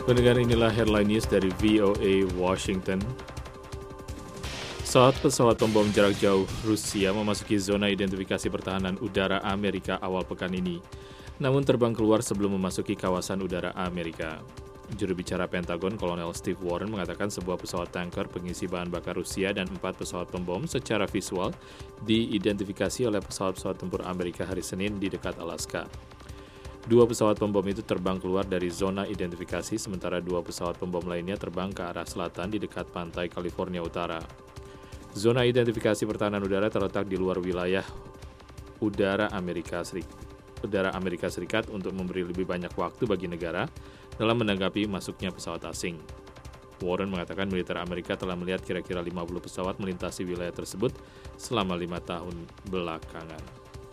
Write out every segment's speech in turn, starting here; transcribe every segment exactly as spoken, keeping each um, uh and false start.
Pendengar, inilah headline news dari V O A Washington. Pesawat-pesawat pembom jarak jauh Rusia memasuki zona identifikasi pertahanan udara Amerika awal pekan ini, namun terbang keluar sebelum memasuki kawasan udara Amerika. Juru bicara Pentagon, Kolonel Steve Warren, mengatakan sebuah pesawat tanker pengisi bahan bakar Rusia dan empat pesawat pembom secara visual diidentifikasi oleh pesawat-pesawat tempur Amerika hari Senin di dekat Alaska. Dua pesawat pembom itu terbang keluar dari zona identifikasi, sementara dua pesawat pembom lainnya terbang ke arah selatan di dekat pantai California Utara. Zona identifikasi pertahanan udara terletak di luar wilayah udara Amerika Serikat, udara Amerika Serikat untuk memberi lebih banyak waktu bagi negara dalam menanggapi masuknya pesawat asing. Warren mengatakan militer Amerika telah melihat kira-kira lima puluh pesawat melintasi wilayah tersebut selama lima tahun belakangan.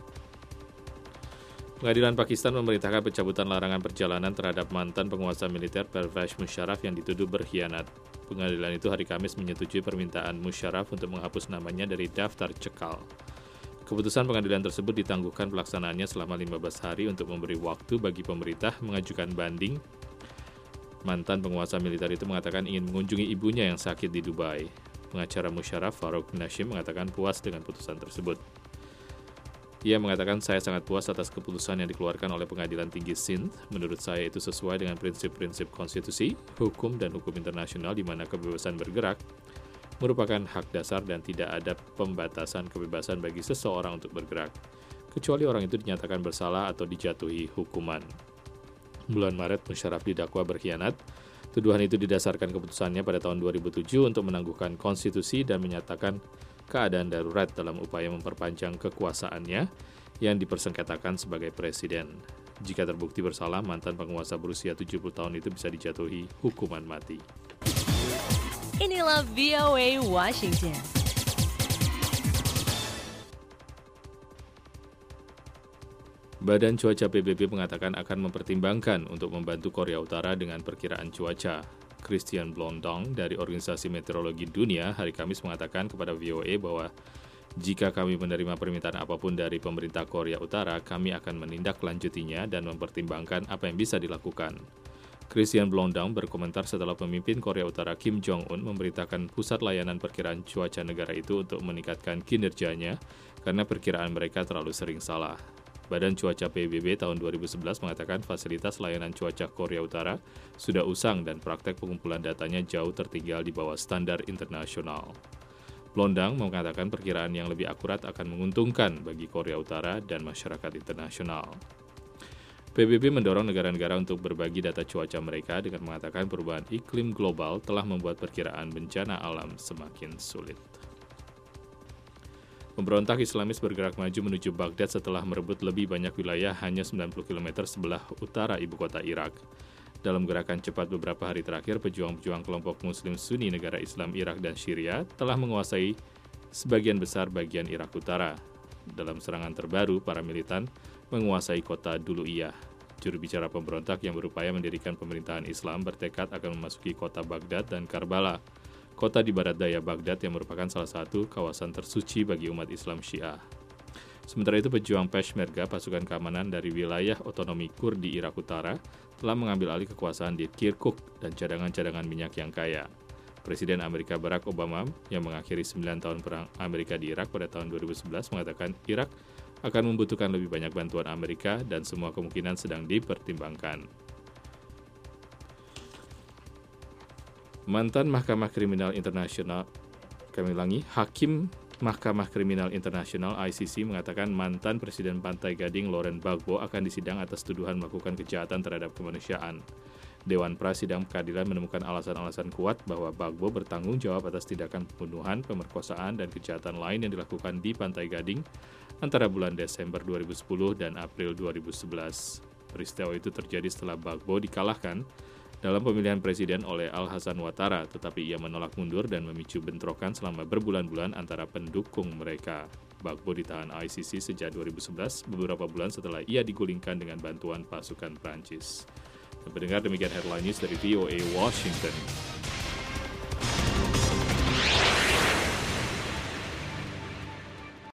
Pengadilan Pakistan memerintahkan pencabutan larangan perjalanan terhadap mantan penguasa militer Pervez Musharraf yang dituduh berkhianat. Pengadilan itu hari Kamis menyetujui permintaan Musharraf untuk menghapus namanya dari daftar cekal. Keputusan pengadilan tersebut ditangguhkan pelaksanaannya selama lima belas hari untuk memberi waktu bagi pemerintah mengajukan banding. Mantan penguasa militer itu mengatakan ingin mengunjungi ibunya yang sakit di Dubai. Pengacara Musharraf, Farouk Nashim, mengatakan puas dengan putusan tersebut. Ia mengatakan, saya sangat puas atas keputusan yang dikeluarkan oleh Pengadilan Tinggi Sindh. Menurut saya itu sesuai dengan prinsip-prinsip konstitusi, hukum, dan hukum internasional di mana kebebasan bergerak merupakan hak dasar dan tidak ada pembatasan kebebasan bagi seseorang untuk bergerak, kecuali orang itu dinyatakan bersalah atau dijatuhi hukuman. Bulan Maret, Musharraf didakwa berkhianat. Tuduhan itu didasarkan keputusannya pada tahun dua ribu tujuh untuk menangguhkan konstitusi dan menyatakan keadaan darurat dalam upaya memperpanjang kekuasaannya yang dipersengketakan sebagai presiden. Jika terbukti bersalah, mantan penguasa berusia tujuh puluh tahun itu bisa dijatuhi hukuman mati. Inilah V O A Washington. Badan Cuaca P B B mengatakan akan mempertimbangkan untuk membantu Korea Utara dengan perkiraan cuaca. Christian Blondong dari Organisasi Meteorologi Dunia hari Kamis mengatakan kepada V O A bahwa jika kami menerima permintaan apapun dari pemerintah Korea Utara, kami akan menindaklanjutinya dan mempertimbangkan apa yang bisa dilakukan. Christian Blondong berkomentar setelah pemimpin Korea Utara Kim Jong-un memberitakan pusat layanan perkiraan cuaca negara itu untuk meningkatkan kinerjanya karena perkiraan mereka terlalu sering salah. Badan Cuaca P B B tahun dua ribu sebelas mengatakan fasilitas layanan cuaca Korea Utara sudah usang dan praktek pengumpulan datanya jauh tertinggal di bawah standar internasional. Blondang mengatakan perkiraan yang lebih akurat akan menguntungkan bagi Korea Utara dan masyarakat internasional. P B B mendorong negara-negara untuk berbagi data cuaca mereka dengan mengatakan perubahan iklim global telah membuat perkiraan bencana alam semakin sulit. Pemberontak Islamis bergerak maju menuju Baghdad setelah merebut lebih banyak wilayah hanya sembilan puluh kilometer sebelah utara ibu kota Irak. Dalam gerakan cepat beberapa hari terakhir, pejuang-pejuang kelompok Muslim Sunni negara Islam Irak dan Syria telah menguasai sebagian besar bagian Irak Utara. Dalam serangan terbaru, para militan menguasai kota Duluiyah. Juru bicara pemberontak yang berupaya mendirikan pemerintahan Islam bertekad akan memasuki kota Baghdad dan Karbala, kota di barat daya Baghdad yang merupakan salah satu kawasan tersuci bagi umat Islam Syiah. Sementara itu, pejuang Peshmerga, pasukan keamanan dari wilayah otonomi Kurdi Irak Utara, telah mengambil alih kekuasaan di Kirkuk dan cadangan-cadangan minyak yang kaya. Presiden Amerika Barack Obama, yang mengakhiri sembilan tahun perang Amerika di Irak pada tahun dua ribu sebelas, mengatakan Irak akan membutuhkan lebih banyak bantuan Amerika dan semua kemungkinan sedang dipertimbangkan. Mantan Mahkamah Kriminal Internasional, kami ulangi, Hakim Mahkamah Kriminal Internasional I C C mengatakan mantan Presiden Pantai Gading Laurent Gbagbo akan disidang atas tuduhan melakukan kejahatan terhadap kemanusiaan. Dewan Prasidang Pengadilan menemukan alasan-alasan kuat bahwa Gbagbo bertanggung jawab atas tindakan pembunuhan, pemerkosaan, dan kejahatan lain yang dilakukan di Pantai Gading antara bulan Desember dua ribu sepuluh dan April dua ribu sebelas. Peristiwa itu terjadi setelah Gbagbo dikalahkan dalam pemilihan presiden oleh Al-Hassan Ouattara, tetapi ia menolak mundur dan memicu bentrokan selama berbulan-bulan antara pendukung mereka. Gbagbo ditahan I C C sejak dua ribu sebelas, beberapa bulan setelah ia digulingkan dengan bantuan pasukan Prancis. Pendengar, demikian headline news dari V O A Washington.